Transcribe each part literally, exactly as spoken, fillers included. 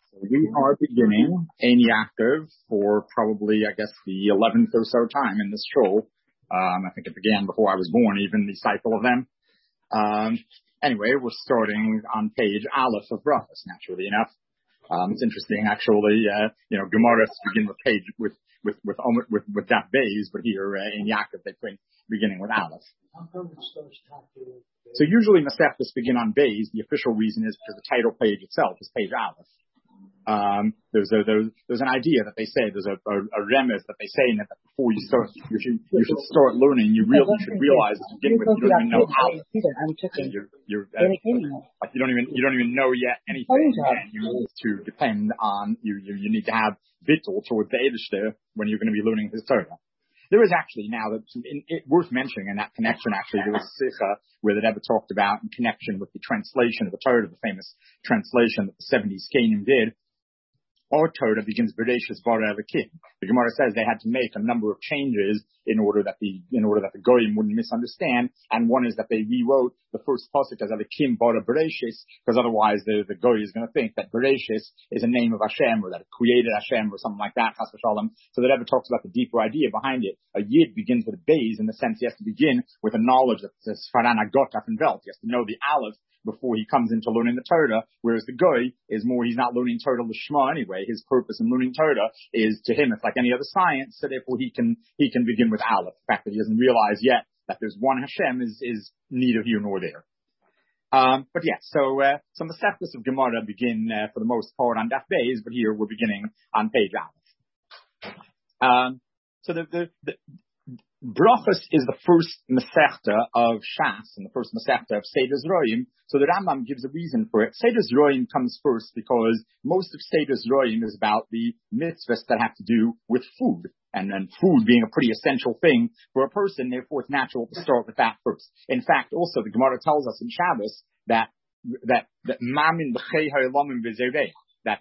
We are beginning Ein Yaakov for probably, I guess, the eleventh or so time in this show. Um, I think it began before I was born, even the cycle of them. Um, anyway, we're starting on page Aleph of Brachos, naturally enough. Um, it's interesting, actually, uh, you know, Gemaras begin with page, with, with, with, with, with Daf Beis, but here, uh, in Yaakov, they put beginning with Aleph. So usually Masechtas begin on Beis. The official reason is because the title page itself is page Aleph. Um, there's a, there's, there's an idea that they say, there's a, a, a remez that they say in it that before you start, you should, you should start learning, you really should realize to begin with, you don't even know how. You're, you're, uh, like you don't even, you don't even know yet anything, and you need to depend on, you, you, you need to have bittul towards the Eidishter when you're going to be learning his Torah. There is actually now that in, it, worth mentioning in that connection. Actually, there was a sikha where the Rebbe talked about in connection with the translation of the Torah, the famous translation that the seventy Skenim did. Our Torah begins Bereshis bara Elokim. The Gemara says they had to make a number of changes in order that the in order that the goyim wouldn't misunderstand. And one is that they rewrote the first pasuk as Elokim bara Bereshis, because otherwise the the goy is going to think that Bereshis is a name of Hashem, or that it created Hashem or something like that. Chas v'shalom. So the Rebbe talks about the deeper idea behind it. A yid begins with a beis in the sense he has to begin with a knowledge that says Farana Gotaf and Velt. He has to know the aleph before he comes into learning the Torah, whereas the goy is more, he's not learning Torah l'shma anyway. His purpose in learning Torah is, to him, it's like any other science, so therefore he can, he can begin with Aleph. The fact that he doesn't realize yet that there's one Hashem is, is neither here nor there. Um, but yeah, so, uh, some Masechtas of Gemara begin, uh, for the most part on Daf Beis, but here we're beginning on page Aleph. Um, so the, the, the, Brachos is the first Masechta of Shas and the first Masechta of Seder Zroim. So the Rambam gives a reason for it. Seder Zroim comes first because most of Seder Zroim is about the mitzvahs that have to do with food. And then food being a pretty essential thing for a person, therefore it's natural to start with that first. In fact, also the Gemara tells us in Shabbos that, that, that Mamin b'chei ha'olamim v'zervei, that,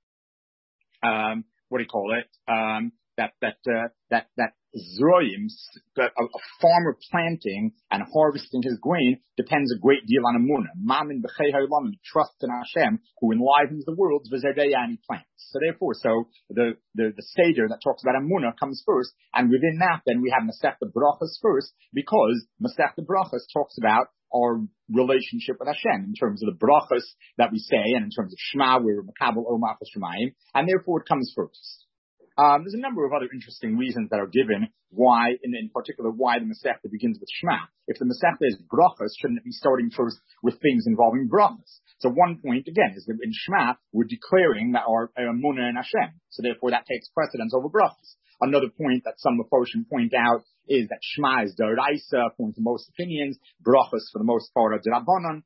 uh, um, what do you call it? Um, that, that, uh, that, that Zroim, a, a farmer planting and harvesting his grain depends a great deal on Amunah. Mamin b'chei ha'olamim, trust in Hashem, who enlivens the world, v'zervei, and he plants. So therefore, so the, the, the Seder that talks about Amunah comes first, and within that then we have Masechta Brachos first, because Masechta Brachos talks about our relationship with Hashem in terms of the brachos that we say, and in terms of Shema, we're Makabel Omach Shemayim, and therefore it comes first. Um, there's a number of other interesting reasons that are given why, in, in particular, why the Masechta begins with Shema. If the Masechta is brachos, shouldn't it be starting first with things involving brachos? So one point, again, is that in Shema, we're declaring that our Emunah in Hashem. So therefore that takes precedence over brachos. Another point that some Mephoshim point out is that Shema is D'oraisa, according to most opinions. Brachos, for the most part, are D'Rabbanan.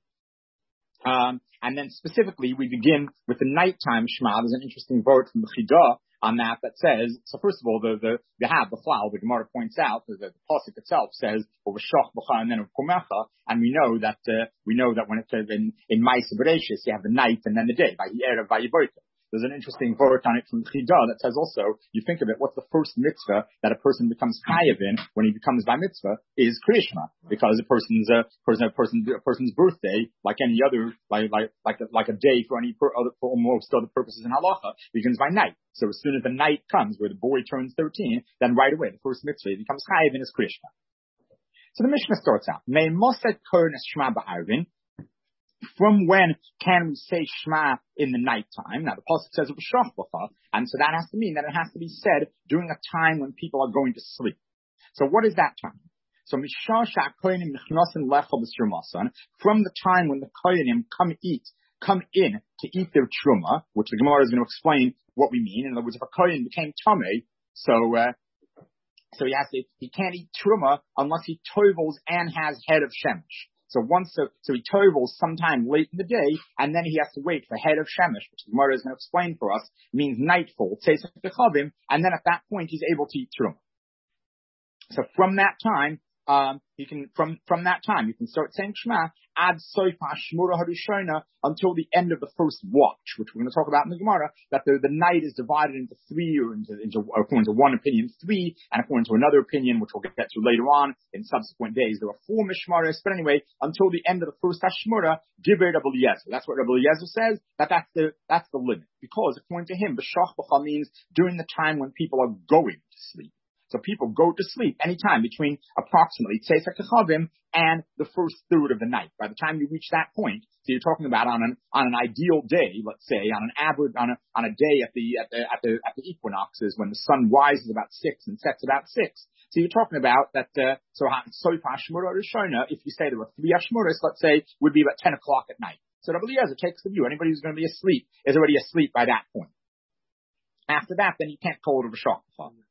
Um, and then specifically, we begin with the nighttime Shema. There's an interesting word from the Chidah on that that says, so first of all, the, the, the have, the flower, the Gemara points out, the, the pasuk itself says, and then of Kumecha, and we know that, uh, we know that when it says in, in Ma'aseh Bereshis, you have the night and then the day, by the Erev, by Yiboita. There's an interesting word on it from Chidah that says also, you think of it, what's the first mitzvah that a person becomes chayav in when he becomes by mitzvah is Kriyashma, because a person's a person, a person, a person's birthday, like any other, like like like a, like a day for any per, other, for most other purposes in halacha, begins by night. So as soon as the night comes, where the boy turns thirteen, then right away the first mitzvah he becomes chayav in is Kriyashma. So the Mishnah starts out, May Mosed Kohen Shema Ba'arvin. From when can we say Shema in the nighttime? Now the pasuk says it was Shachbacha, and so that has to mean that it has to be said during a time when people are going to sleep. So what is that time? So Mishash Kohenim Nichnasin Lechol B'Shirmasan, from the time when the Kohenim come eat, come in to eat their truma, which the Gemara is going to explain what we mean. In other words, if a Kohen became Tameh, so uh, so he has to, he can't eat truma unless he tovels and has head of shemesh. So once, so, so he tovels sometime late in the day, and then he has to wait for head of shemesh, which the Gemara is going to explain for us, means nightfall, and then at that point he's able to eat truma. So from that time, Um, he can, from, from that time, you can start saying Shema ad soif hashmura harishona until the end of the first watch, which we're going to talk about in the Gemara, that the, the night is divided into three, or into, into, according to one opinion, three, and according to another opinion, which we'll get to later on in subsequent days, there are four mishmaris, but anyway, until the end of the first hashmura, divrei Rabbi Eliezer. That's what Rabbi Eliezer says, that that's the, that's the limit. Because according to him, b'shach b'cha means during the time when people are going to sleep. So people go to sleep anytime between approximately Tzeitzak Kechavim and the first third of the night. By the time you reach that point, so you're talking about on an on an ideal day, let's say on an average on a on a day at the at the at the at the equinoxes when the sun rises about six and sets about six. So you're talking about that. Uh, so Soif Hashmura Rishona, if you say there were three Hashmuras, let's say, would be about ten o'clock at night. So Rabbi Eliezer takes the view anybody who's going to be asleep is already asleep by that point. After that, then you can't call it a b'shach.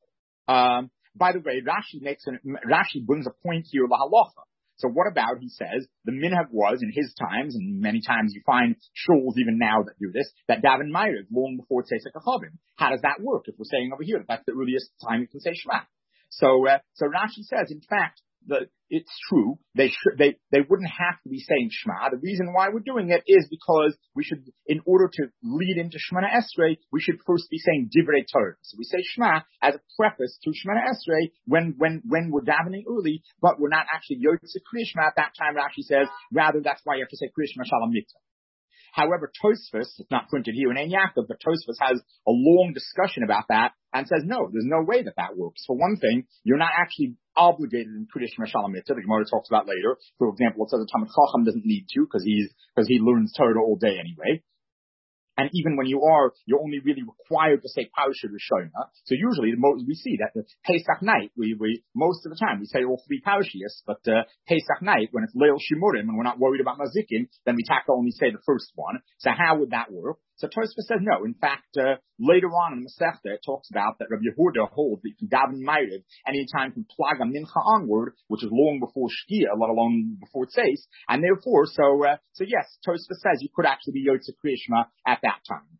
Um, by the way, Rashi makes an, Rashi brings a point here, la halacha. So what about, he says, the minhag was in his times, and many times you find shuls even now that do this, that daven ma'ariv long before Tzeitzak Kechavim. How does that work? If we're saying over here that that's the earliest time you can say Shema. So, uh, so Rashi says, in fact, the, it's true. They should, they, they wouldn't have to be saying Shema. The reason why we're doing it is because we should, in order to lead into Shemana Esrei, we should first be saying Divrei Torah. So we say Shema as a preface to Shemana Esrei when, when, when we're davening early, but we're not actually Yotze Kriya Shema at that time. Rashi says, rather that's why you have to say Kriya Shema Shalom Mitzvah. However, Tosfos, it's not printed here in Ein Yaakov, but Tosfos has a long discussion about that and says, no, there's no way that that works. For one thing, you're not actually obligated in Kriya Shema Shalom Mitzvah. The Gemara talks about later. For example, it says a Talmid Chacham doesn't need to because he's, because he learns Torah all day anyway. And even when you are, you're only really required to say Parashat Rishona. So usually the most, we see that the Pesach night, we, we, most of the time we say all three Parashias, but, uh, Pesach night, when it's Leil Shimurim and we're not worried about Mazikin, then we have to only say the first one. So how would that work? So Tosfos says no. In fact, uh, later on in the Masechta, it talks about that Rabbi Yehuda holds that you can daven Ma'ariv anytime from Plaga Mincha onward, which is long before Shkia, let alone before Tzeis, and therefore, so, uh, so yes, Tosfos says you could actually be Yotze Kriya Shema at that time.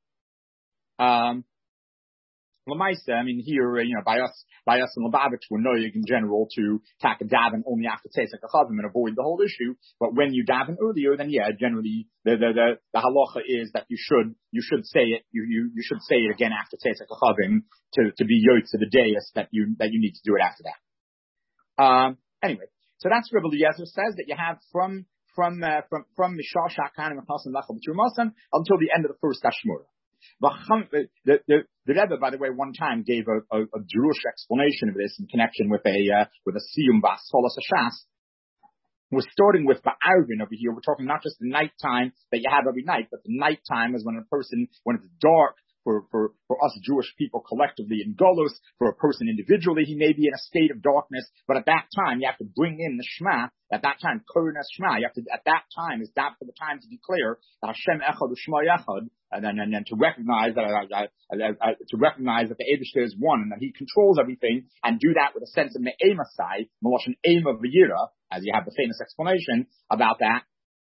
Um, Lamaisa, I mean, here, uh, you know, by us, by us in Lubavitch, we're knowing in general to take a daven only after Tzeitzak Kechavim and avoid the whole issue. But when you daven earlier, then yeah, generally the the the, the halacha is that you should you should say it you you, you should say it again after Tzeitzak Kechavim to to be yotze the dayas that you that you need to do it after that. Um, anyway, so that's Rabbi Eliezer says that you have from from uh, from from Mishal Shakanim Achasim Lachal B'Trumasan until the end of the first Hashmura. The, the, the, the Rebbe, by the way, one time gave a, a, a Jewish explanation of this in connection with a uh, with a siyum ba'asolas hashas. We're starting with ba'arvin over here. We're talking not just the nighttime that you have every night, but the nighttime is when a person, when it's dark. For, for, for us Jewish people collectively in Golos, for a person individually, he may be in a state of darkness, but at that time, you have to bring in the Shema. At that time, Kohenes Shema, you have to, at that time, is that for the time to declare that Hashem Echad U'Shema Yechad, and then, and then to recognize that, uh, uh, uh, to recognize that the Eibishter is one, and that he controls everything, and do that with a sense of Me'emasai, Meloshin Eima V'yira, as you have the famous explanation about that.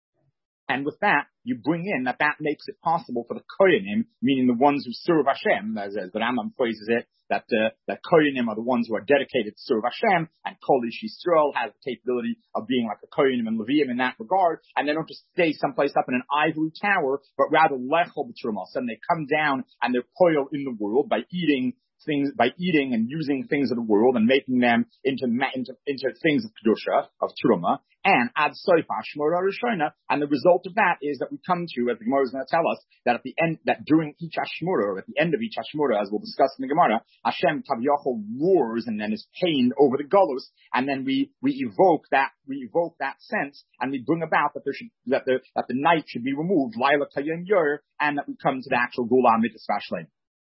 And with that, you bring in that that makes it possible for the Koyanim, meaning the ones who serve Hashem, as, as the Rambam phrases it, that uh, that Koyanim are the ones who are dedicated to serve Hashem, and Kol Ish Yisrael has the capability of being like a Koyanim and Leviim in that regard, and they don't just stay someplace up in an ivory tower, but rather Lechol B'Trumas, and they come down and they're koil in the world by eating things, by eating and using things of the world and making them into into, into things of Kedusha, of Truma, and ad soif hashmura rishona, and the result of that is that we come to, as the Gemara is going to tell us, that at the end, that during each hashmura, or at the end of each hashmura, as we'll discuss in the Gemara, Hashem Kaviyachol roars and then is pained over the Golus, and then we we evoke that we evoke that sense, and we bring about that there should that the that the night should be removed, Laila Kayim Yer, and that we come to the actual Gula Mitzvah Shleim.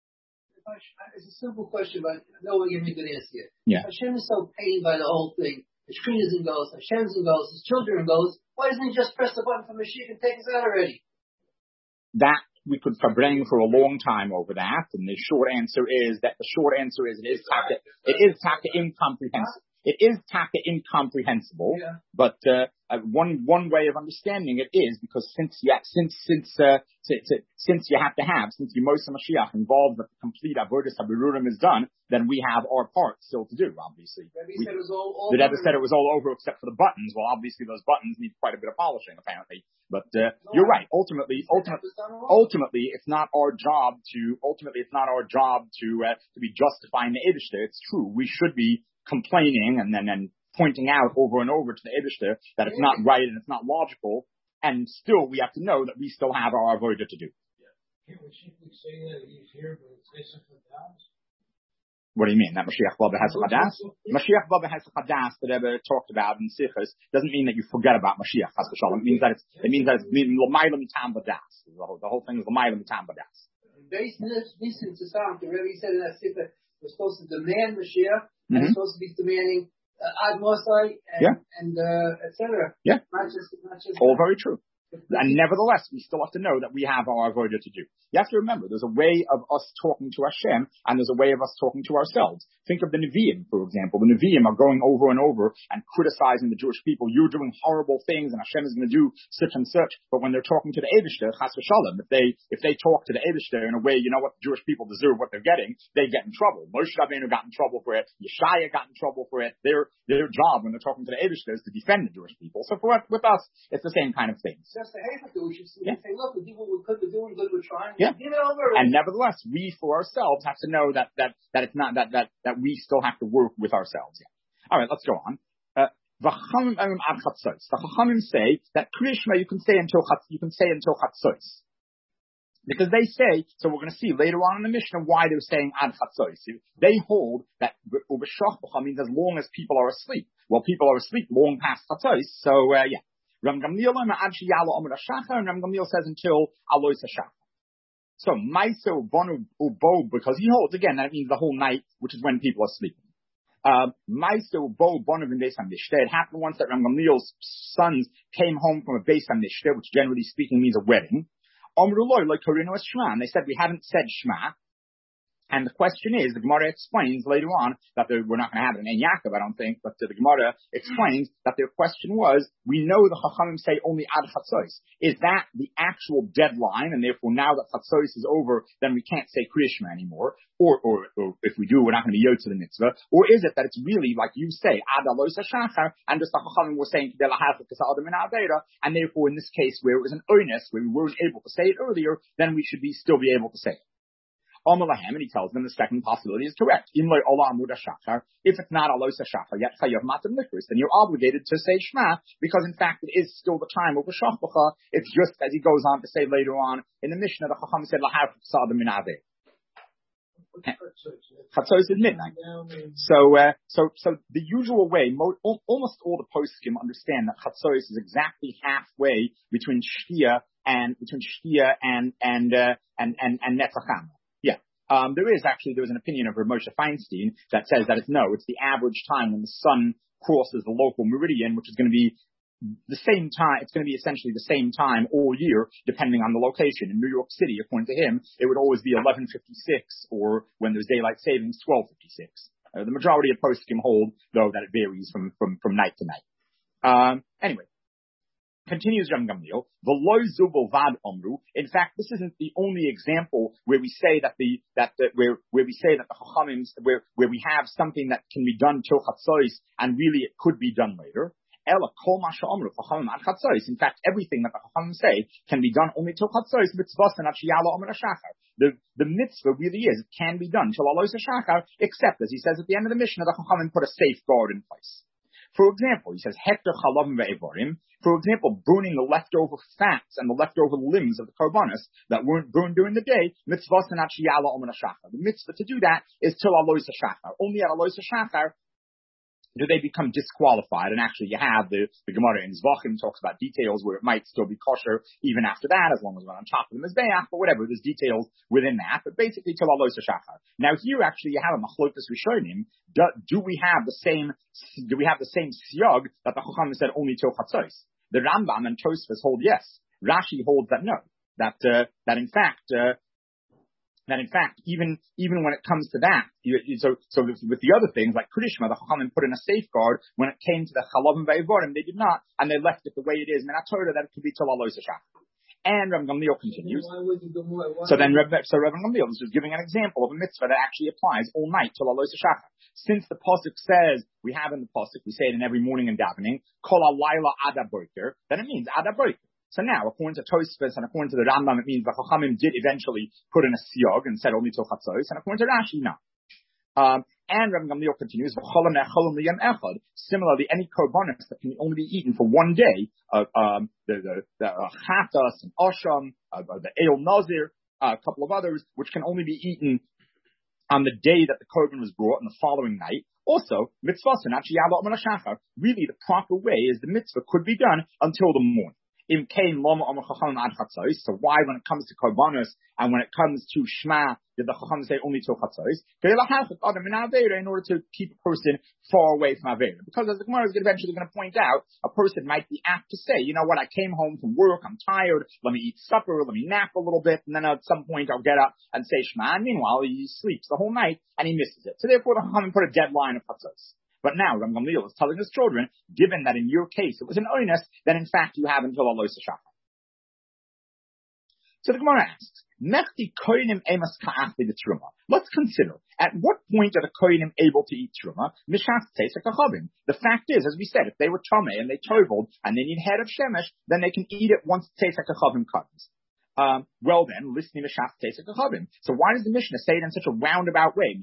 It's a simple question, but no one give me a good answer. Yeah. Hashem is so pained by the whole thing. The screen is in Ghost, Hashem's in Ghost, his children are in Ghost. Why doesn't he just press the button for Mashiach and take us out already? That we could bring for a long time over that, and the short answer is that the short answer is it is taka, it is taka incomprehensible. it is taka incomprehensible, yeah. but uh, uh, one one way of understanding it is because since yeah, since since uh, since, since you have to have since the Moshe Mashiach involved that the complete avodas haberurim is done, then we have our part still to do. Obviously, The Rebbe we, said it was all over. the Rebbe said it was all over except for the buttons. Well, obviously those buttons need quite a bit of polishing, apparently. But uh, no, you're right. Ultimately, ultimately, ultimately, ultimately, it's not our job to. Ultimately, it's not our job to uh, to be justifying the Eibishter. It's true. We should be complaining and then and pointing out over and over to the Eibishter that it's not right and it's not logical. And still, we have to know that we still have our avodah to do. Can't we simply say that he's here, but it's Esef Hadas? What do you mean? That Mashiach Baba has a chadas? Mashiach Baba has a chadas that Rebbe talked about in Sichos doesn't mean that you forget about Mashiach Chas v'shalom. It means that it's, it means that it's l'mayla mitam b'das. The whole, the whole thing is l'mayla mitam b'das. Based on this, to sound, the Rebbe said in that Sichos, we're supposed to demand Mashiach, mm-hmm. and we're supposed to be demanding uh, Ad Mosai, and, yeah. and uh, et cetera. Yeah. Not just, not just all very true. And nevertheless, we still have to know that we have our avodah to do. You have to remember, there's a way of us talking to Hashem, and there's a way of us talking to ourselves. Think of the Nevi'im, for example. The Nevi'im are going over and over and criticizing the Jewish people. You're doing horrible things, and Hashem is going to do such and such. But when they're talking to the Eibishter, Chas v'shalom, if they if they talk to the Eibishter in a way, you know what, the Jewish people deserve what they're getting, they get in trouble. Moshe Rabbeinu got in trouble for it. Yeshaya got in trouble for it. Their their job when they're talking to the Eibishter is to defend the Jewish people. So for with us, it's the same kind of thing. Just the half of it. We should yeah. say, look, we did what we could. We're doing good. We're trying. Yeah. Give it over. And nevertheless, we for ourselves have to know that that that it's not that that that we still have to work with ourselves. Yeah. All right, let's go on. Uh, the Chachamim say that Krishma you can say until you can say until Chatzos. Because they say, so we're going to see later on in the Mishnah why they're saying ad chatzos. They hold that ubeshachbacha means as long as people are asleep. Well, people are asleep long past chatzos, so uh, yeah. Ram Gamliel and Ram Gamliel says until alois hashachar. So maiso bonu ubo, because he holds again that means the whole night, which is when people are sleeping. Maiso bo bonu in Beis HaMishteh. It happened once that Ram Gamliel's sons came home from a Beis HaMishteh, which generally speaking means a wedding. And they said we haven't said Shema. And the question is, the Gemara explains later on that we're not going to have it in Ein Yaakov, I don't think, but the Gemara explains that their question was, we know the Chachamim say only Ad Chatzos. Is that the actual deadline, and therefore now that Chatzos is over, then we can't say Kriya Shema anymore? Or, or, or if we do, we're not going to be Yotze the mitzvah? Or is it that it's really, like you say, Ad Alois HaShachar, and just the Chachamim were saying, and therefore in this case where it was an oinus, where we weren't able to say it earlier, then we should be still be able to say it. And he tells them the second possibility is correct. If it's not Alois HaShachar yet, then you're obligated to say Shema, because in fact it is still the time of the Shachbacha. It's just as he goes on to say later on in the Mishnah, the Chacham said, Chatzos is midnight. So, uh, so, so the usual way, mo- almost all the poskim understand that Chatzos is exactly halfway between Shkia and between Shkia and and uh, and and and Netzacham. Yeah, um, there is actually there was an opinion of Rav Moshe Feinstein that says that it's no, it's the average time when the sun crosses the local meridian, which is going to be the same time. It's going to be essentially the same time all year, depending on the location. In New York City, according to him, it would always be eleven fifty-six, or when there's daylight savings, twelve fifty-six. Uh, the majority of poskim hold, though, that it varies from from from night to night. Um, anyway. Continues Ram Gamliel, v'lo zu bilvad omru. In fact, this isn't the only example where we say that the that the, where where we say that the chachamim where where we have something that can be done till chatzos and really it could be done later. Ela kol ma she'omru chachamim ad chatzos. In fact, everything that the chachamim say can be done only till chatzos. Mitzvah and sheyala omer hashachar. The the mitzvah really is it can be done till alois hashachar, except as he says at the end of the Mishnah, the chachamim put a safeguard in place. For example, he says, Hekter chalavim ve'evarim. For example, burning the leftover fats and the leftover limbs of the karbanos that weren't burned during the day, mitzvah sanat sheyala omer hashachar. The mitzvah to do that is till alois hashachar. Only at alois hashachar do they become disqualified. And actually, you have the, the Gemara in Zvachim talks about details where it might still be kosher even after that, as long as we're on top of the mizbeach, but whatever. There's details within that, but basically till alois hashachar. Now here, actually, you have a machlokas rishonim. Do, do we have the same? Do we have the same siyag that the Chacham said only till chatzos? The Rambam and Tosfos hold yes. Rashi holds that no. That uh, that in fact. Uh, that in fact, even, even when it comes to that, you, you, so, so with, with the other things like Krishma, the Chachamim put in a safeguard when it came to the Chalavim Ve'evorim, they did not, and they left it the way it is. Min HaTorah, that it could be till Alois HaShachar. And Rav Gamliel continues. So then, so Rav Gamliel is just giving an example of a mitzvah that actually applies all night till Alois HaShachar. Since the pasuk says, we have in the pasuk, we say it in every morning in davening, Kol Halayla Ad HaBoker, then it means Ad HaBoker. So now, according to Tosfos and according to the Rambam, it means the Chachamim did eventually put in a siyog and said only till Chatzos, and according to Rashi, no. Um, and Rav Gamliel continues, similarly, any korbanos that can only be eaten for one day, uh, um, the, the, the uh, chatas and osham, uh, the eil nazir, uh, a couple of others, which can only be eaten on the day that the korban was brought and the following night. Also, mitzvah, really the proper way is the mitzvah could be done until the morning. So why, when it comes to korbanos and when it comes to shema, did the chacham say only till chatzos? In order to keep a person far away from avera, because as the Gemara is eventually going to point out, a person might be apt to say, you know what, I came home from work, I'm tired, let me eat supper, let me nap a little bit, and then at some point I'll get up and say shema. And meanwhile, he sleeps the whole night and he misses it. So therefore, the chacham put a deadline of chatzos. But now, Rav Gamliel is telling his children, given that in your case it was an oinus, then in fact you have until Alois HaShachar. So the Gemara asks, let's consider, at what point are the kohenim able to eat truma? The fact is, as we said, if they were tamei and they toveled and they need head of shemesh, then they can eat it once tzeisek hachavim comes. Um, well then, listening to Shach Teisek Achavim. So why does the Mishnah say it in such a roundabout way?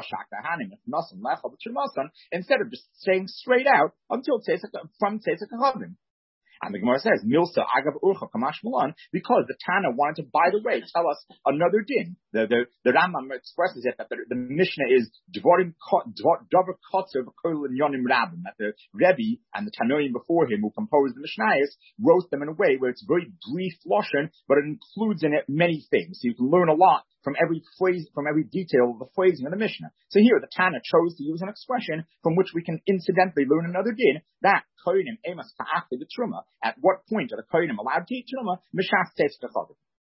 Instead of just saying straight out until Teisek, from Teisek Achavim. And the Gemara says, Milsa Agav Urcha Kamash Malan, because the Tana wanted to, by the way, tell us another din. The, the, the Rambam expresses it that the, the Mishnah is Dvorim Dover Kotzer V'Kol Yonim Rabbim, that the Rebbe and the Tanoim before him who composed the Mishnayos wrote them in a way where it's very brief lashon, but it includes in it many things. So you can learn a lot from every phrase, from every detail of the phrasing of the Mishnah. So here, the Tana chose to use an expression from which we can incidentally learn another din, that kohenim emas ka'achli the truma. At what point are the kohenim allowed to eat truma? Mishas teis kachavim.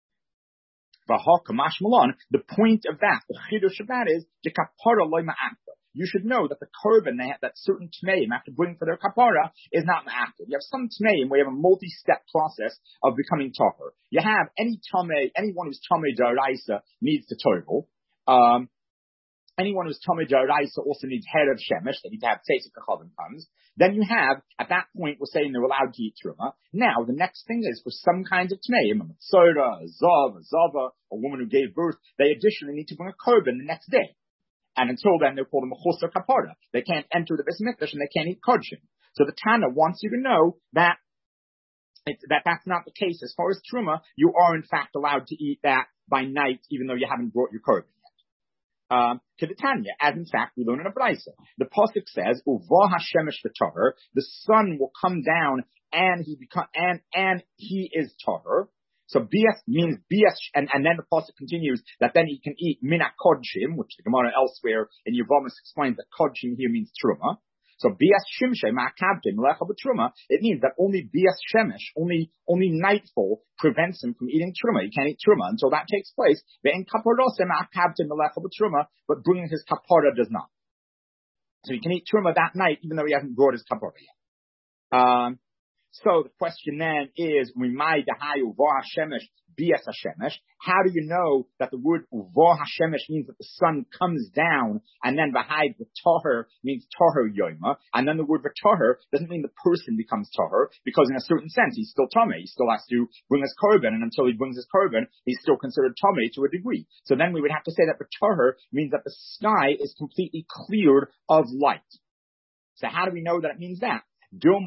V'ha kamash malon. The point of that, the chidush of that is the kapara loy ma'akta. You should know that the korban they have, that certain tmeim have to bring for their kapara is not ma'akta. You have some tmeim where you have a multi-step process of becoming tahor. You have any tamei, anyone who's tamei daraisa needs to tovel. Um, anyone who's tamei daraisa also needs head of shemesh. They need to have tzeisek hachavim comes. Then you have, at that point, we're saying they're allowed to eat truma. Now, the next thing is for some kinds of tmeim, a mitzora, a zav, a zava, a woman who gave birth, they additionally need to bring a korban the next day. And until then, they're called a mechusar kapara. They can't enter the Beis Mikdash and they can't eat kodshim. So the Tana wants you to know that it, that that's not the case. As far as truma, you are in fact allowed to eat that by night, even though you haven't brought your korban yet. Um, to the Tanya, as in fact we learn in a brayso. The pasuk says, "Uva hashemesh v'tahor." The sun will come down and he become and and he is tahor. So B S means B S, and, and then the pasuk continues that then he can eat mina kodshim, which the Gemara elsewhere in Yevamos explains that kodshim here means truma. So B S shimshe ma'akabtim lecha b'truma. It means that only B S shemesh, only only nightfall prevents him from eating truma. He can't eat truma until that takes place. Ve'en kaparose ma'akabtim lecha b'truma, but bringing his kapara does not. So he can eat truma that night, even though he hasn't brought his kapara yet. Um. So the question then is, Rimai Dahayu Uva Hashemesh Bias Hashemesh. How do you know that the word Uva Hashemesh means that the sun comes down, and then Vahai V'Toher means Toher Yoima, and then the word V'Toher doesn't mean the person becomes Toher, because in a certain sense he's still Tomei. He still has to bring his korban, and until he brings his korban, he's still considered Tomei to a degree. So then we would have to say that V'Toher means that the sky is completely cleared of light. So how do we know that it means that? Duma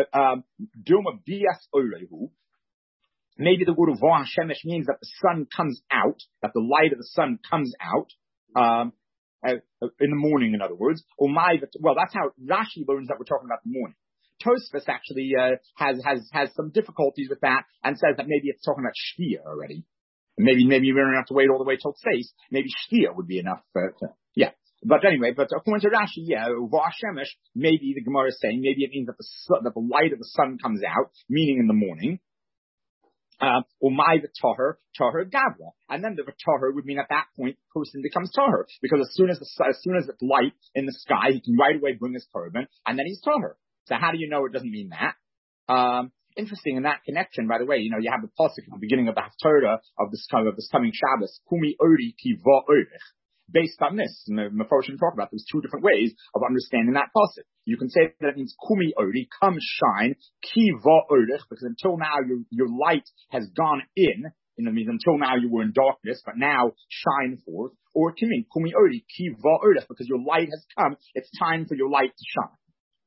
bias oirehu. Maybe the word of Uva Hashemesh means that the sun comes out, that the light of the sun comes out, um, uh, in the morning, in other words. Or my, well, that's how Rashi learns that we're talking about the morning. Tosfos actually, uh, has, has, has some difficulties with that and says that maybe it's talking about Shkia already. Maybe, maybe we don't have to wait all the way till Tzeis. Maybe Shkia would be enough, uh, to, yeah. But anyway, but according to Rashi, yeah, Uva Hashemesh, maybe the Gemara is saying, maybe it means that the sun, that the light of the sun comes out, meaning in the morning. Uh, umay v'toher, toher gavra. And then the v'toher would mean at that point the person becomes toher. Because as soon as the, as soon as it's light in the sky, he can right away bring his korban, and then he's toher. So how do you know it doesn't mean that? Um, interesting in that connection, by the way, you know, you have the pasuk at the beginning of the Haftarah of this, of this coming Shabbos, Kumi Ori Ki Va Orich. Based on this, and the Mephoshim talk about there's two different ways of understanding that pasuk. You can say that it means Kumi Ori, come shine, Ki Va Orich, because until now your, your light has gone in, you know, it means until now you were in darkness, but now shine forth. Or it can mean Kumi Ori, Ki Va Orich, because your light has come, it's time for your light to shine.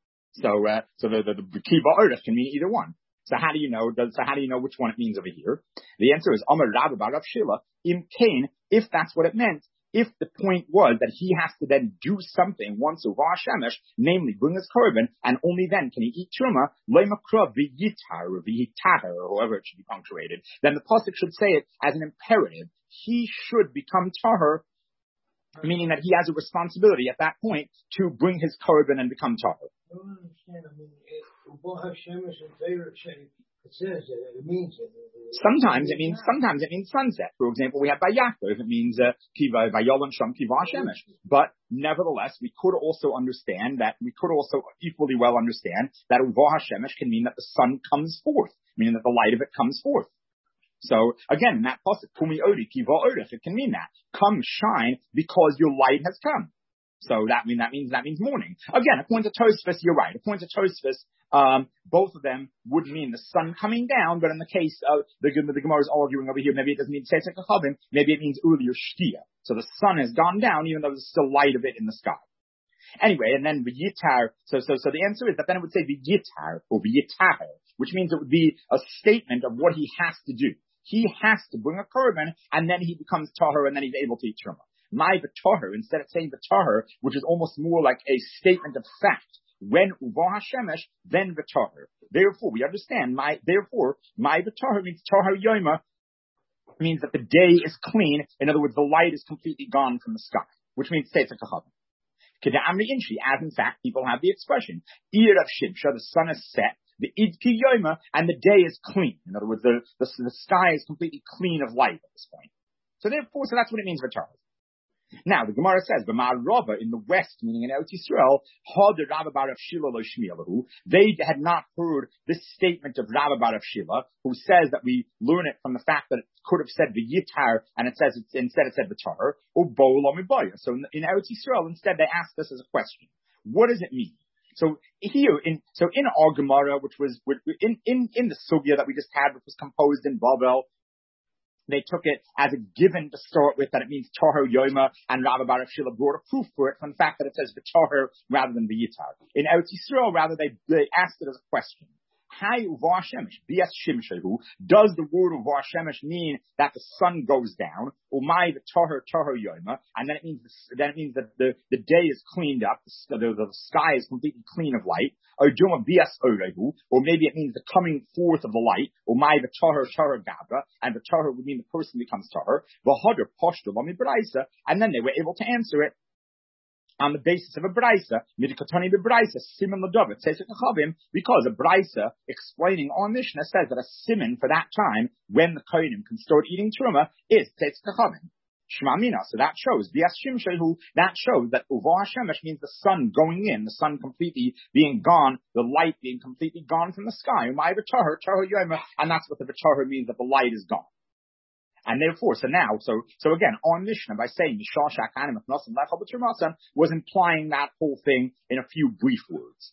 So, uh, so the, the, the Ki Va Orich can mean either one. So how do you know, does, so how do you know which one it means over here? The answer is Amar Rav Bar Rav Shila, Im Kain, if that's what it meant. If the point was that he has to then do something once over Shemesh, namely bring his korban, and only then can he eat truma, lemakra v'yitar or v'yitaher, or however it should be punctuated, then the pasuk should say it as an imperative. He should become tahor, meaning that he has a responsibility at that point to bring his korban and become tahor. I don't understand. I mean, if we both have Shemesh and Torah, it says that it means it. Sometimes it means sometimes it means sunset. For example, we have Bayakov. It means Kiva Vayolan Sham Kiva Shemesh. But nevertheless, we could also understand that we could also equally well understand that Uva Shemesh can mean that the sun comes forth, meaning that the light of it comes forth. So again, in that pasuk, Kumi Odi Kiva Odich, it can mean that come shine because your light has come. So that mean that means that means morning. Again, according to Tosfos, you're right. According to Tosfos, um, both of them would mean the sun coming down, but in the case of the, the Gemara is arguing over here, maybe it doesn't mean Tzeitzek Kachavim, maybe it means earlier Shkia. So the sun has gone down, even though there's still light of it in the sky. Anyway, and then V'yitar, so, so, so the answer is that then it would say V'yitar, or V'yitar, which means it would be a statement of what he has to do. He has to bring a korban, and then he becomes tahor, and then he's able to eat truma. My v'tahor, instead of saying v'tahor, which is almost more like a statement of fact, when uva hashemesh, then v'tahor. Therefore, we understand, my, therefore, my v'tahor means tahor yoma, means that the day is clean. In other words, the light is completely gone from the sky, which means tzeitzek kachavim. Keda'amri inshi, as in fact, people have the expression, Ir of shimsha, the sun is set, the idki yoma, and the day is clean. In other words, the, the, the sky is completely clean of light at this point. So therefore, so that's what it means v'tahor. Now, the Gemara says, B'mar Rava in the west, meaning in Eretz Yisrael, had the Rav bar Rav Shila lo shmiyalahu. They had not heard this statement of Rav bar Rav Shila, who says that we learn it from the fact that it could have said v'yitar, and it says it's, instead it said v'tar, or bo lamibaya. So in, in Eretz Yisrael, instead they asked this as a question. What does it mean? So here, in so in our Gemara, which was in in in the sugya that we just had, which was composed in Bavel, they took it as a given to start with that it means tahor yoma, and Rav bar Rav Shila brought a proof for it from the fact that it says v'tahor rather than v'yitar. In Eretz Yisrael, rather they they asked it as a question. Hay uvar shemesh, b'yas shimshehu, does the word uvar shemesh mean that the sun goes down? Umay v'tahor tahor yoma, and then it means then it means that the, the day is cleaned up, the, the, the sky is completely clean of light. Or duma b'yas orehu, or maybe it means the coming forth of the light. Umay v'tahor tahor gabra, and v'tahor would mean the person becomes tahor. V'hodar poshtu lami b'raisa, and then they were able to answer it on the basis of a brisa, midikotani b'brisa, siman l'davet, says kachavim, because a brisa explaining on Mishnah says that a siman for that time, when the kohenim can start eating truma, is tzeitzek kachavim. Shema mina, so that shows, v'yas shimshehu, that shows that uva hashemesh means the sun going in, the sun completely being gone, the light being completely gone from the sky. Umay v'tahor, tahor yoma, and that's what the v'tahor means, that the light is gone. And therefore, so now, so so again, on Mishnah, by saying was implying that whole thing in a few brief words.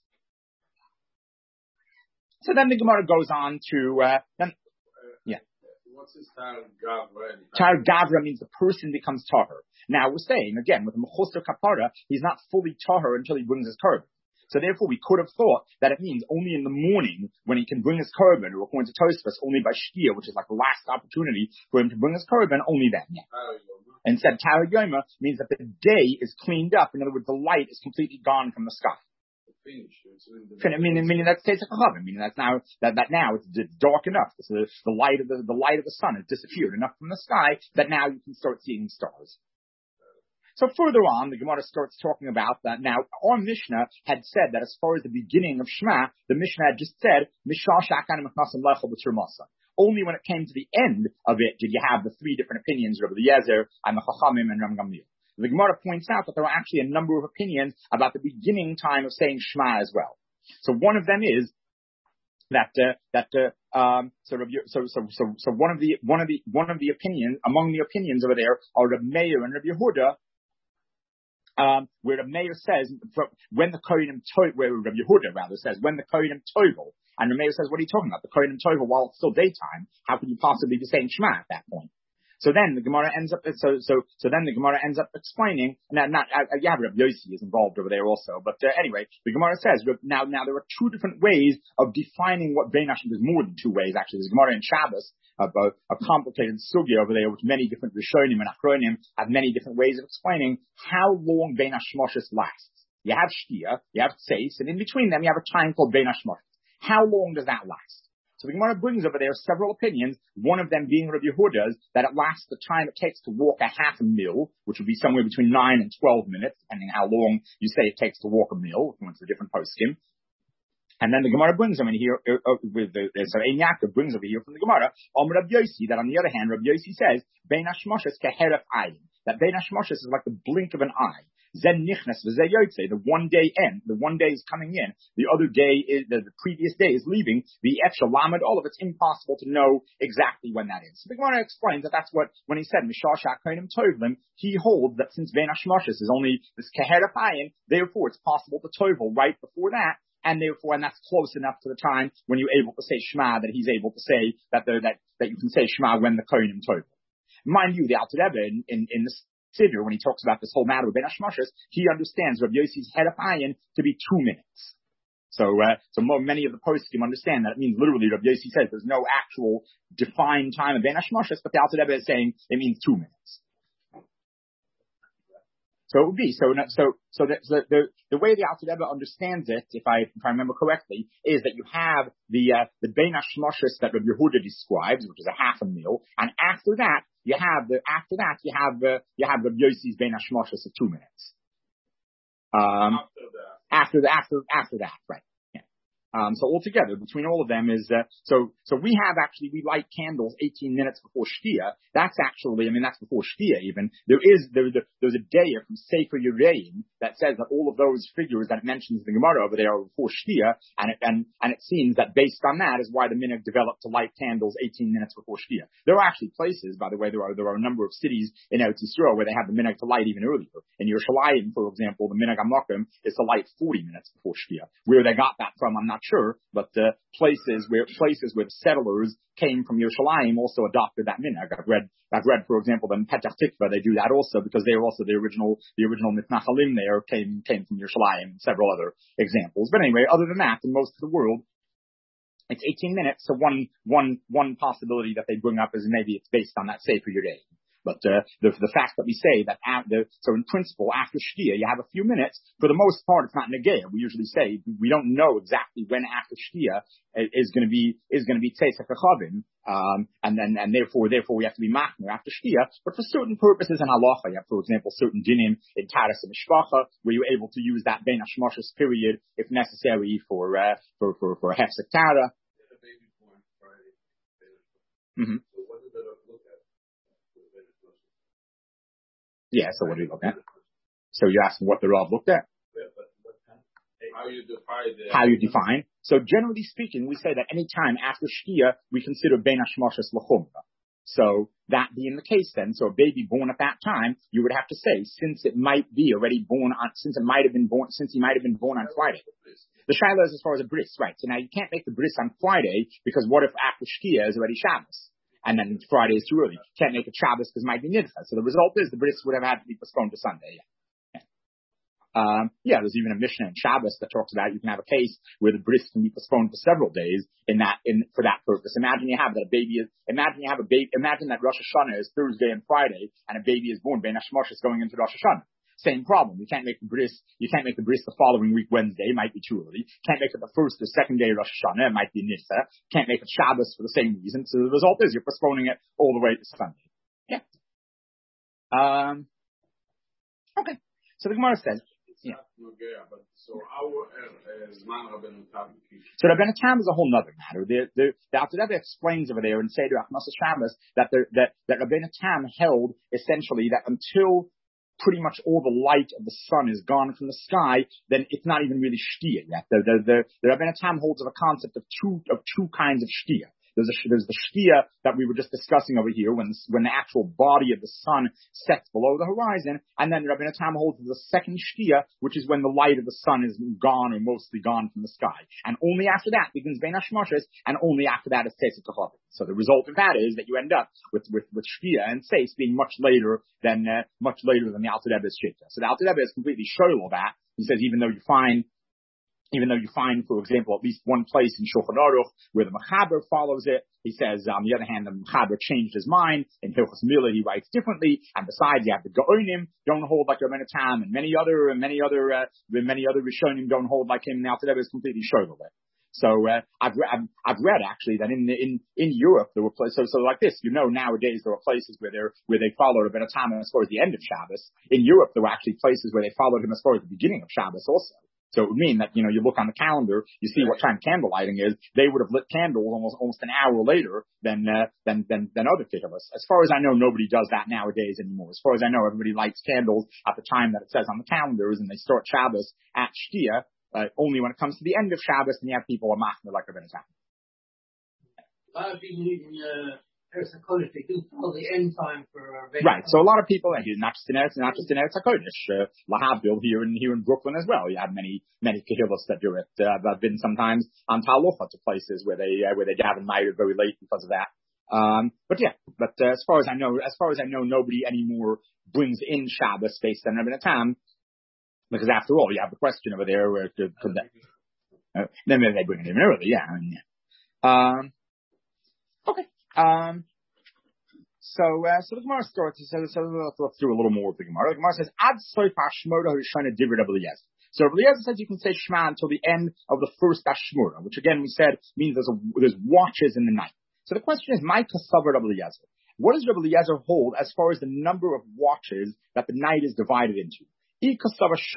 So then the Gemara goes on to, uh, then, yeah. What's this Tar Gavra? Tar Gavra means the person becomes tahor. Now we're saying, again, with the Mechuster Kapara, he's not fully tahor until he brings his korban. So therefore, we could have thought that it means only in the morning when he can bring his korban, or according to Tosfos, only by shkia, which is like the last opportunity for him to bring his korban, only then. Yeah. Instead, Tar Yoma means that the day is cleaned up. In other words, the light is completely gone from the sky. Meaning, meaning that's tzeitzek kachavim. Meaning that's now that, that now it's, it's dark enough. So the, the light of the the light of the sun has disappeared enough from the sky that now you can start seeing stars. So further on, the Gemara starts talking about that. Now, our Mishnah had said that as far as the beginning of Shema, the Mishnah had just said, Only when it came to the end of it did you have the three different opinions, Rabbi Eliezer and the Chachamim and Ram Gamliel. The Gemara points out that there are actually a number of opinions about the beginning time of saying Shema as well. So one of them is that uh, that uh, um, so, so so so so one of the one of the one of the opinions among the opinions over there are Rabbi Meir and Rabbi Yehuda, um, where Rabbi Meir says when the Kohanim to where Rabbi Yehuda rather says when the Kohanim tovel, and Rabbi Meir says, what are you talking about? The Kohanim tovel while it's still daytime. How can you possibly be saying Shema at that point? So then the Gemara ends up, so, so, so then the Gemara ends up explaining, now, not, uh, yeah, Rabbi Yossi is involved over there also, but uh, anyway, the Gemara says, now, now there are two different ways of defining what Bein Hashmashos, there's more than two ways actually. There's Gemara in Shabbos, about a complicated sugya over there with many different Rishonim and Achronim have many different ways of explaining how long Bein Hashmashos lasts. You have Shkia, you have Tzeis, and in between them you have a time called Bein Hashmashos. How long does that last? So the Gemara brings over there several opinions, one of them being Rabbi Yehuda's, that it lasts the time it takes to walk a half a mil, which would be somewhere between nine and twelve minutes, depending how long you say it takes to walk a mil, if you went to a different poskim. And then the Gemara brings them in here, uh, uh, with the, uh, so Ein Yaakov brings over here from the Gemara, on Rabbi Yossi, that on the other hand, Rabbi Yossi says, Bein Hashmashos keheref ayin, that Bein Hashmashos is like the blink of an eye. Zen nichnas v'zeh yotze, the one day end, the one day is coming in, the other day is, the, the previous day is leaving, the efshar lamed, all of it's impossible to know exactly when that is. So the Gemara explains that that's what, when he said, Mishar Kohanim tovlim, he holds that since Bein Hashmashos is only this keheref ayin, therefore it's possible to tovel right before that, and therefore, and that's close enough to the time when you're able to say Shema, that he's able to say that the, that, that you can say Shema when the Kohanim tovel. Mind you, the Alter Rebbe in, in, in the Siddur, when he talks about this whole matter of Bein Hashmashos, he understands Rabbi Yossi's head of ayin to be two minutes. So, uh, so more, many of the poskim understand that it means literally Rabbi Yossi says there's no actual defined time of Bein Hashmashos, but the Alter Rebbe is saying it means two minutes. So it would be, so, so, so the, the, the, the way the Alter Rebbe understands it, if I, if I remember correctly, is that you have the, uh, the Bein Hashmashos that Rabbi Yehuda describes, which is a half a mil, and after that, you have the, after that, you have, uh, you have Rabbi Yossi's Bein Hashmashos of two minutes. Um, after the, after, after that, right. Um, so altogether, between all of them is, uh, so, so we have actually, we light candles eighteen minutes before Shkia. That's actually, I mean, that's before Shkia even. There is, there, there, there's a day from Sefer Yereim that says that all of those figures that it mentions in the Gemara over there are before Shkia, and it, and, and it seems that based on that is why the minhag developed to light candles eighteen minutes before Shkia. There are actually places, by the way, there are, there are a number of cities in Eretz Yisrael where they have the minhag to light even earlier. In Yerushalayim, for example, the minhag HaMakom is to light forty minutes before Shkia. Where they got that from, I'm not sure, but the uh, places where places where settlers came from Yerushalayim also adopted that minhag. I've read, I've read, for example, in Petach Tikva they do that also because they were also the original, the original Mitnachalim there came came from Yerushalayim. And several other examples, but anyway, other than that, in most of the world, it's eighteen minutes. So one one one possibility that they bring up is maybe it's based on that Sefer Yereim. But uh, the, the fact that we say that after, so in principle, after Shkia, you have a few minutes. For the most part, it's not Negea. We usually say we don't know exactly when after Shkia is going to be is going to be Tzeitzak HaChavim, um, and then and therefore therefore we have to be Machmer after Shkia. But for certain purposes in Halacha, you have, for example, certain dinim in Taras and Mishpacha, where you're able to use that Bein Hashmashos period if necessary for uh, for for for a Hefsek Tara. Mm-hmm. Yeah, so what do we look at? So you're asking what the Rav looked at? Yeah, but what kind, how you define the How you define. So generally speaking, we say that any time after Shkia, we consider Bein Hashmashos l'chumra. So that being the case then, so a baby born at that time, you would have to say, since it might be already born on, since it might have been born, since he might have been born on Friday. The Shiloh is as far as a bris, right? So now you can't make the bris on Friday, because what if after Shkia is already Shabbos? And then Friday is too early. Can't make it Shabbos because it might be Nidcha. So the result is the bris would have had to be postponed to Sunday. Yeah. Yeah. Um, yeah, there's even a Mishnah in Shabbos that talks about you can have a case where the bris can be postponed for several days in that, in, for that purpose. Imagine you have that a baby is, imagine you have a baby, imagine that Rosh Hashanah is Thursday and Friday and a baby is born, Bein Hashmashos going into Rosh Hashanah. Same problem. You can't make the bris, you can't make the bris the following week, Wednesday, it might be too early. Can't make it the first or second day of Rosh Hashanah, it might be Nidcha. Can't make it Shabbos for the same reason. So the result is you're postponing it all the way to Sunday. Yeah. Um, okay. So the Gemara says, Yeah. But so our Zman Rabbeinu Tam. So Rabbeinu Tam is a whole nother matter. The the, the Alter Rebbe explains over there in Seder Achmas Shabbos that the, that that Rabbeinu Tam held essentially that until pretty much all the light of the sun is gone from the sky, then it's not even really shtia yet. The the the, the Rabbeinu Tam holds of a concept of two of two kinds of shtia. There's, a, there's the shtia that we were just discussing over here when, when the actual body of the sun sets below the horizon, and then Rabbeinu Tam holds the second shtia, which is when the light of the sun is gone or mostly gone from the sky. And only after that begins Bein HaShmoshes, and only after that is Tzeitzit Kachavim. So the result of that is that you end up with, with, with shtia and seis being much later than, uh, much later than the Alter Rebbe's shita. So the Alter Rebbe is completely shoyl of that. He says even though you find Even though you find, for example, at least one place in Shulchan Aruch where the Mechaber follows it, he says, on the other hand, the Mechaber changed his mind. In Hilchos Milah, he writes differently. And besides, you have the Gaonim, don't hold like Rabbeinu Tam, and many other, and many other, uh, many other Rishonim don't hold like him. Now, today is completely short of it. So, uh, I've, I've, I've read actually that in, in, in Europe, there were places, so, so like this, you know, nowadays there are places where they're, where they follow Rabbeinu Tam as far as the end of Shabbos. In Europe, there were actually places where they followed him as far as the beginning of Shabbos also. So it would mean that, you know, you look on the calendar, you see what time candle lighting is, they would have lit candles almost, almost an hour later than, uh, than, than, than other Kehillos. As far as I know, nobody does that nowadays anymore. As far as I know, everybody lights candles at the time that it says on the calendars, and they start Shabbos at Shtia, uh, only when it comes to the end of Shabbos, and you have people are machmer like Rabbeinu Tam. A lot of people in, uh, Eretz HaKodesh, they do follow the end time for uh, right. So a lot of people, and not just in Eretz, not just in Eretz HaKodesh, uh, Lahavdil here in here in Brooklyn as well. You have many many kehillos that do it. Uh, I've been sometimes on Talucha to places where they uh, where they daven Ma'ariv very late because of that. Um, but yeah, but uh, as far as I know, as far as I know, nobody anymore brings in Shabbos based on Rabbeinu Tam, because after all, you have the question over there where could, could that, uh, then maybe they bring it in early, yeah. I mean, yeah. Um, okay. Um, so, uh, so the Gemara starts, so, so let's, let's do a little more with the Gemara. The Gemara says, Ad soif hashmura Rishona Divrei Rabbi Eliezer. So Rabbi Eliezer says you can say Shema until the end of the first hashmura, which again we said means there's a, there's watches in the night. So the question is, my kasavar Rabbi Eliezer. What does Rabbi Eliezer hold as far as the number of watches that the night is divided into? If he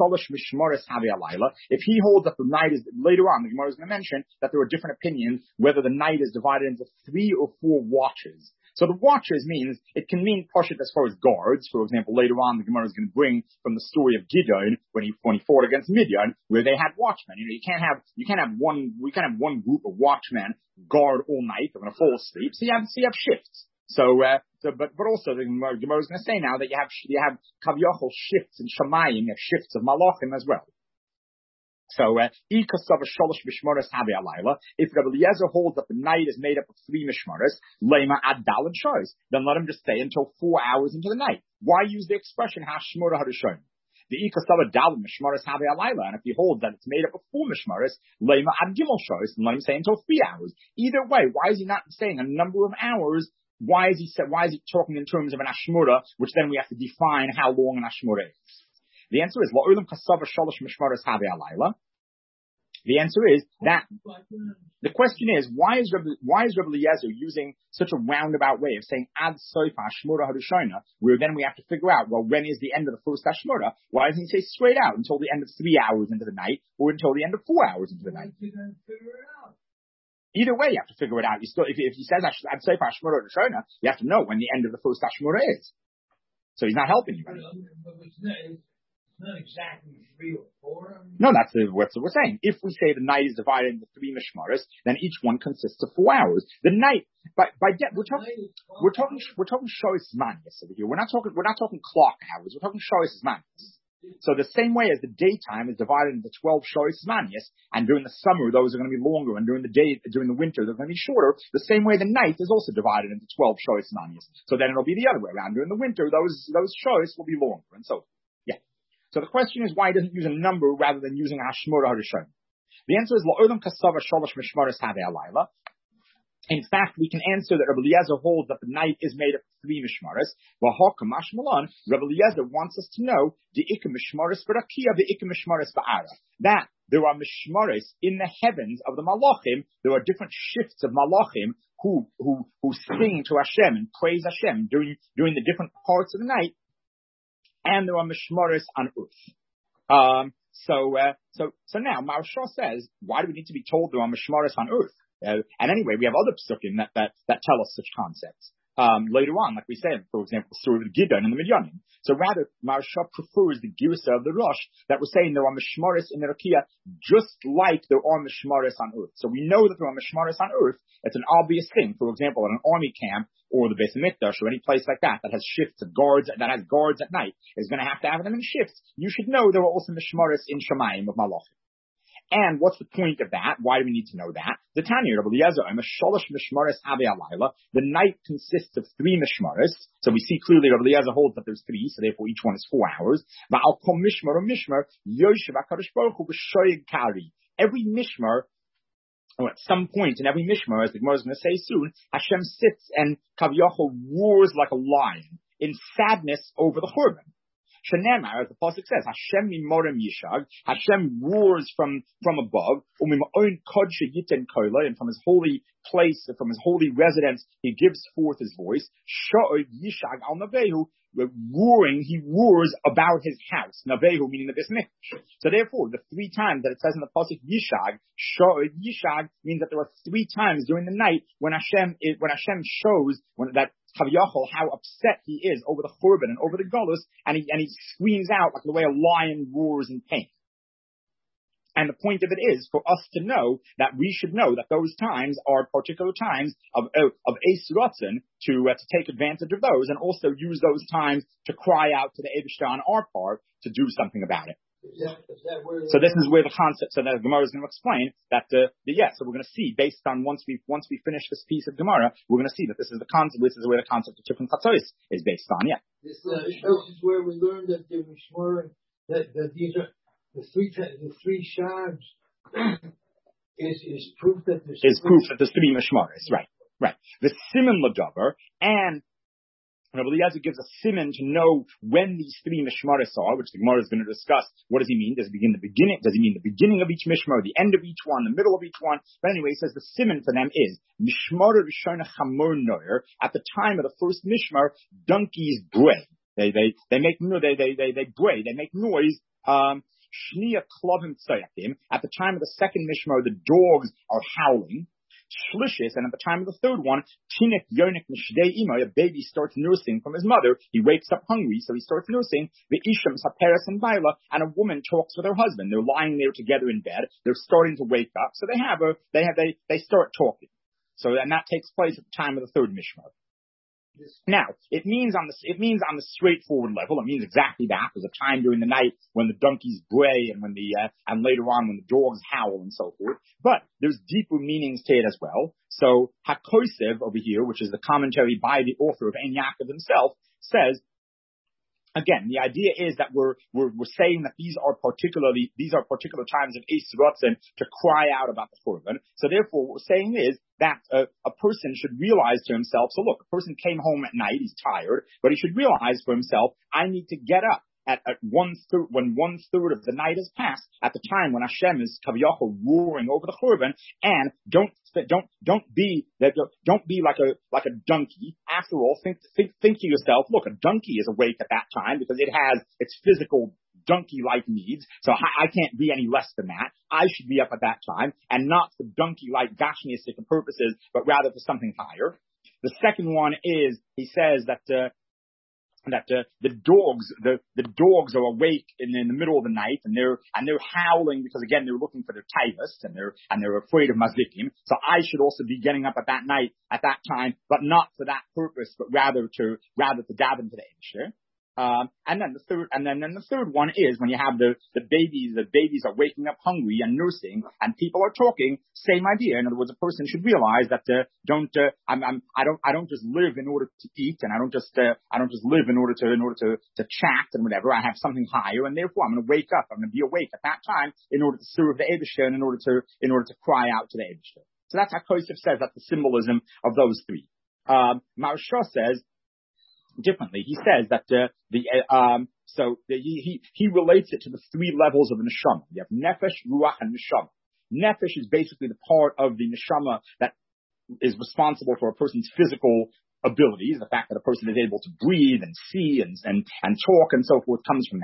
holds that the night is, later on, the Gemara is going to mention that there are different opinions whether the night is divided into three or four watches. So the watches means, it can mean Pashut as far as guards. For example, later on, the Gemara is going to bring from the story of Gideon when he, when he fought against Midian, where they had watchmen. You know, you can't have, you can't have one, we can't have one group of watchmen guard all night. They're going to fall asleep. So you have, so you have shifts. So, uh, so, but, but also the Gemara is going to say now that you have, you have Kavyochel shifts in Shamayim, you have shifts of Malachim as well. So, uh, if Rabbi Eliezer holds that the night is made up of three mishmaros, lema ad daled shows, then let him just stay until four hours into the night. Why use the expression hashmura harishon? The ikasava daled mishmaros have alayla, and if he holds that it's made up of four mishmaros, lema ad gimel shows, then let him stay until three hours. Either way, why is he not saying a number of hours? Why is he why is he talking in terms of an ashmura, which then we have to define how long an ashmura is? The answer is la'olam kasava shalosh mishmaros have alayla. The answer is that the question is why is Rabbi, why is Rabbi Eliezer using such a roundabout way of saying ad soif hashmura harushona, where then we have to figure out, well, when is the end of the first hashmura? Why doesn't he say straight out until the end of three hours into the night or until the end of four hours into the night? Either way, you have to figure it out. You still, if, if he says ad soif hashmura harushona, you have to know when the end of the first hashmura is. So he's not helping you. Not exactly three or four. I mean. No, that's the, what we're saying. If we say the night is divided into three mishmaros, then each one consists of four hours. The night, by by de- we're talking, we're talking, we're talking shoyis manias over here. We're not talking, we're not talking clock hours. We're talking shoyis manias. So the same way as the daytime is divided into twelve shoyis manias, and during the summer those are going to be longer, and during the day, during the winter they're going to be shorter. The same way the night is also divided into twelve shoyis manias. So then it'll be the other way around. During the winter, those those shoyis will be longer, and so. So the question is why he doesn't use a number rather than using hashmura harishon. The answer is la'olam kasava shalosh mishmaros have alayla. In fact, we can answer that Rabbi Eliezer holds that the night is made up of three mishmaros. V'hakam mashmalan, Rabbi Eliezer wants us to know the ikka mishmaros b'rakia, the ikka mishmaros ba'ara. That there are mishmaros in the heavens of the malachim. There are different shifts of malachim who who who sing to Hashem and praise Hashem during during the different parts of the night. And there are mishmaros on earth. Um, so, uh, so, so now Maharsha says, why do we need to be told there are mishmaris on earth? Uh, and anyway, we have other psukim that, that, that tell us such concepts. Um, later on, like we said, for example, the story of Gideon and the Midyanim. So rather, Maharsha prefers the Girsa of the Rosh that we're saying there are mishmaris in the Rakia just like there are mishmaris on earth. So we know that there are mishmaris on earth. It's an obvious thing. For example, in an army camp or the Beis Hamikdash or any place like that that has shifts of guards, that has guards at night, is going to have to have them in shifts. You should know there are also mishmaris in Shemayim of Malachim. And what's the point of that? Why do we need to know that? The Tanya, Rabbi Eliezer, Shalosh mishmaris have alayla. The night consists of three mishmaris. So we see clearly Rabbi Eliezer holds that there's three, so therefore each one is four hours. Va'al kol mishmar or mishmar, yoshev HaKadosh Baruch Hu b'shoyeg kari. Every mishmar, or at some point in every mishmar, as the Gemara is going to say soon, Hashem sits and Kaviyachol roars like a lion in sadness over the Churban. Shenemar, as the pasuk says, Hashem mimorem yishag, Hashem roars from, from above, umima'on kodshe yiten kola, and from his holy place, from his holy residence, he gives forth his voice, sha'od yishag al navehu, roaring, he roars about his house, navehu meaning the Beis Mikdash. So therefore, the three times that it says in the pasuk yishag, sha'od yishag, means that there are three times during the night when Hashem is, when Hashem shows when that Kaviyachol, how upset he is over the Churban and over the Golus, and he, and he screams out like the way a lion roars in pain. And the point of it is for us to know that we should know that those times are particular times of, of, of Eis Ratzon to, uh, to take advantage of those and also use those times to cry out to the Eibishter on our part to do something about it. Is that, is that where so this is where the concept, so that Gemara is going to explain that, uh, the, yes, so we're going to see based on once we, once we finish this piece of Gemara, we're going to see that this is the concept, this is where the concept of Tikkun Chatzos is based on, yeah. This, uh, this is where we learned that the Mishmarim, that, that these are the three, the three Shams is, is proof that there's is proof that there's three Mishmaris, right, right. The Siman Lagaber, and Rabbi Eliezer gives a siman to know when these three mishmaris are, which the Gemara is going to discuss. What does he mean? Does he begin the beginning? Does he mean the beginning of each mishmar, the end of each one, the middle of each one? But anyway, he says the siman for them is mishmar rishona chamor noyer. At the time of the first mishmar, donkeys bray. They they they make they they they they bray. They make noise. Um, Shniya klovim tzayatim. At the time of the second mishmar, the dogs are howling. Shlishis, and at the time of the third one, Tinik Yonik Mishdei Imo, a baby starts nursing from his mother. He wakes up hungry, so he starts nursing. The Isham Saperes and Baila, and a woman talks with her husband. They're lying there together in bed. They're starting to wake up, so they have a they have they they start talking. So and that takes place at the time of the third Mishmar. Now, it means on the it means on the straightforward level, it means exactly that. There's a time during the night when the donkeys bray and when the uh, and later on when the dogs howl and so forth. But there's deeper meanings to it as well. So Hakosev over here, which is the commentary by the author of Ein Yaakov himself, says. Again, the idea is that we're, we're, we're saying that these are particularly, these are particular times of Eis Ratzon to cry out about the Churban. So therefore, what we're saying is that a, a person should realize to himself, so look, a person came home at night, he's tired, but he should realize for himself, I need to get up. At, at one third, when one third of the night has passed, at the time when Hashem is Kaviyachol roaring over the Churban, and don't don't don't be that don't be like a like a donkey. After all, think think think to yourself, look, a donkey is awake at that time because it has its physical donkey-like needs. So I, I can't be any less than that. I should be up at that time, and not for donkey-like gashmiistic purposes, but rather for something higher. The second one is he says that. Uh, that uh, the dogs, the, the dogs are awake in, in the middle of the night and they're, and they're howling because again, they're looking for their taivas and they're, and they're afraid of mazlikim. So I should also be getting up at that night, at that time, but not for that purpose, but rather to, rather to daven to the Eibishter. Um, and then the third, and then, then the third one is when you have the, the babies, the babies are waking up hungry and nursing and people are talking, same idea. In other words, a person should realize that, uh, don't, uh, I'm, I'm, I don't, I don't just live in order to eat and I don't just, uh, I don't just live in order to, in order to, to chat and whatever. I have something higher and therefore I'm going to wake up. I'm going to be awake at that time in order to serve the Eibishter and in order to, in order to cry out to the Eibishter. So that's how Kosef says that's the symbolism of those three. Um, Maharsha says, differently. He says that uh, the uh, um so the, he he he relates it to the three levels of the neshama. You have nefesh, ruach, and neshama. Nefesh is basically the part of the neshama that is responsible for a person's physical abilities. The fact that a person is able to breathe and see and and and talk and so forth comes from that.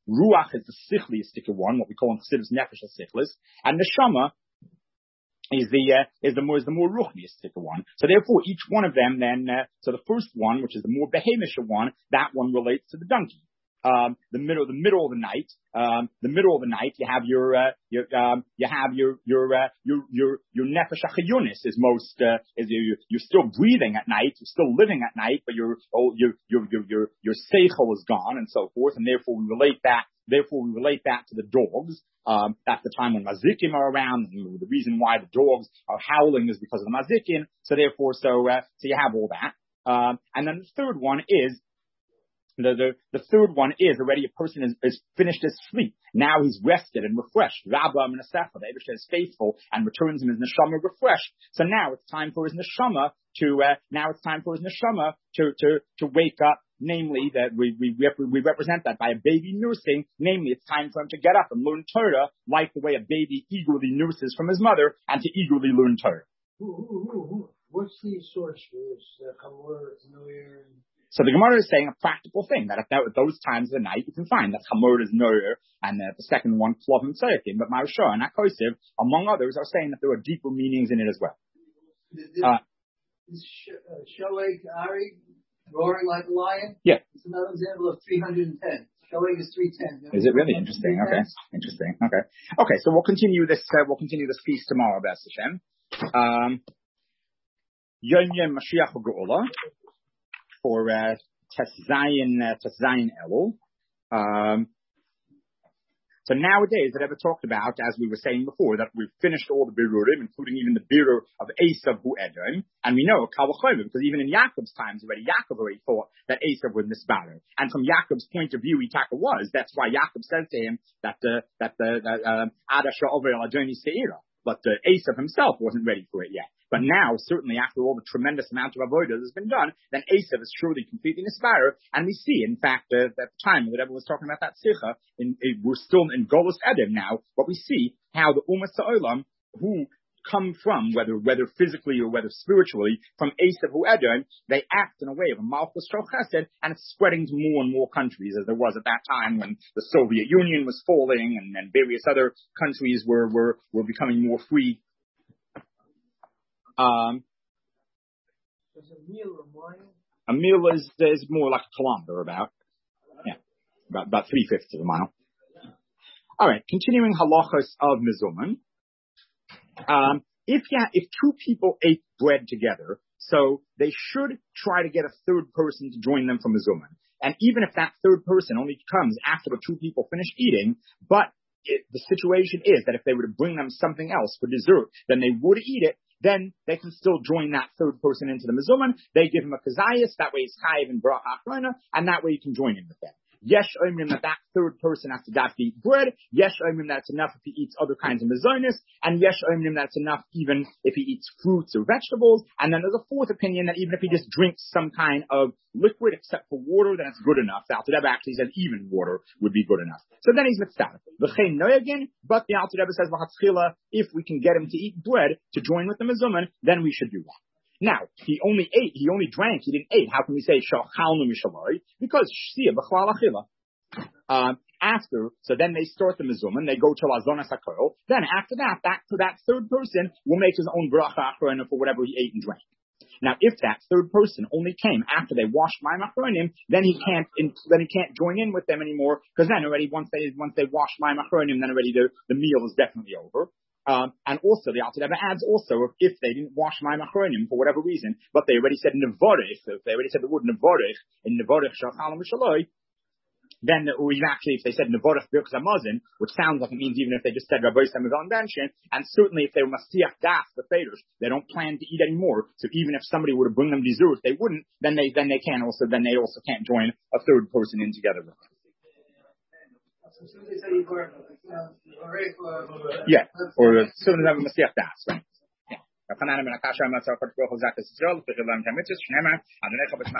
Ruach is the sichlistic one, what we call in Chassidus nefesh sichlis, and neshama is the uh, is the more is the more ruchnistic one. So therefore, each one of them then. Uh, so the first one, which is the more behemisha one, that one relates to the donkey. Um, the middle, the middle of the night, um, the middle of the night, you have your, uh, your, um, you have your, your, uh, your, your, your nefesh hachayunis is most, uh, is you, you're still breathing at night, you're still living at night, but your, oh, your, your, your, your, your seichel is gone and so forth, and therefore we relate that, therefore we relate that to the dogs. Um, that's the time when mazikim are around, and the reason why the dogs are howling is because of the mazikim, so therefore, so, uh, so you have all that. Um, and then the third one is, The, the, the third one is already a person is, is finished his sleep. Now he's rested and refreshed. Rabba Minasecha, the Eibusha is faithful and returns him his neshama refreshed. So now it's time for his neshama to, uh, now it's time for his neshama to, to, to wake up. Namely, that we, we, we represent that by a baby nursing. Namely, it's time for him to get up and learn Torah like the way a baby eagerly nurses from his mother and to eagerly learn Torah. Who, who, who, who? What's the source for this? Uh, Chamor, Noir, and... So the Gemara is saying a practical thing, that if that, at those times of the night, you can find that Chamor is Noir, and uh, the second one, Klovim Tzayakim, but Maharsha and Akosiv, among others, are saying that there are deeper meanings in it as well. This, uh, this uh, Shoeg Ari, roaring like a lion? Yeah. It's another example of three hundred ten. Shoeg is three ten. Is it really interesting? Okay. Interesting. Okay. Okay, so we'll continue this, uh, we'll continue this piece tomorrow, B'ez Hashem. Um, Yom Yom Mashiach Geula. For uh, Teszayin uh, Teszayin Elul. Um, so nowadays, that Rebbe talked about, as we were saying before, that we've finished all the birurim, including even the birur of Esav hu Edom, and we know Kavachayim, because even in Yaakov's times already, Yaakov already thought that Esav was misbaler, and from Yaakov's point of view, Itaka was. That's why Yaakov said to him that the that the Adasha over Adoni Seira, but uh, Esav himself wasn't ready for it yet. But now, certainly after all the tremendous amount of avodah that has been done, then Esav is surely completely nisbarer. And we see, in fact, uh, at the time that everyone was talking about that sicha, in, in, we're still in Golus Edom now, but we see how the Ummah Sa'olam, who come from, whether whether physically or whether spiritually, from Esav hu Edom, they act in a way of a Malchus Shel Chesed, and it's spreading to more and more countries, as there was at that time when the Soviet Union was falling, and, and various other countries were, were, were becoming more free. Um, a meal or mile? A mile is, is more like a kilometer, about. Yeah, about, about three-fifths of a mile. All right, continuing halachos of Mizuman. Um, if you, if two people ate bread together, so they should try to get a third person to join them for Mizuman. And even if that third person only comes after the two people finish eating, but it, the situation is that if they were to bring them something else for dessert, then they would eat it, then they can still join that third person into the Mizuman. They give him a kazayas, that way he's chayiv and bracha achrona, and that way you can join in with them. Yesh omrim that that third person has to daf to eat bread. Yesh omrim that's enough if he eats other kinds of mizonis. And yesh omrim that's enough even if he eats fruits or vegetables. And then there's a fourth opinion that even if he just drinks some kind of liquid except for water, then it's good enough. The Alter Rebbe actually says even water would be good enough. So then he's mitzvah. V'chein noyagin, but the Alter Rebbe says v'chatzchila, if we can get him to eat bread to join with the mizuman, then we should do that. Now, he only ate, he only drank, he didn't eat. How can we say shachalnu mishaloi? Because shia b'chlal achila. Um, after, so then they start the mizuman, they go to lazona sakol. Then after that, that for that third person will make his own bracha achrona for whatever he ate and drank. Now, if that third person only came after they washed mayim achronim, then he can't, in, then he can't join in with them anymore, because then already once they once they wash mayim achronim, then already the, the meal is definitely over. Um, and also, the Alter Rebbe adds also, if they didn't wash mayim achronim for whatever reason, but they already said nevorich, if they already said the word nevorich, in nevorich shachalom v'shaloi, then, or even actually if they said nevorich birkas hamazon, which sounds like it means even if they just said rabbi samivon benchen, and certainly if they were mastiach das, the faders, they don't plan to eat anymore, so even if somebody were to bring them dessert, they wouldn't, then they, then they can also, then they also can't join a third person in together with them. Yeah, or certainly have a Masiach Das, right? Yeah.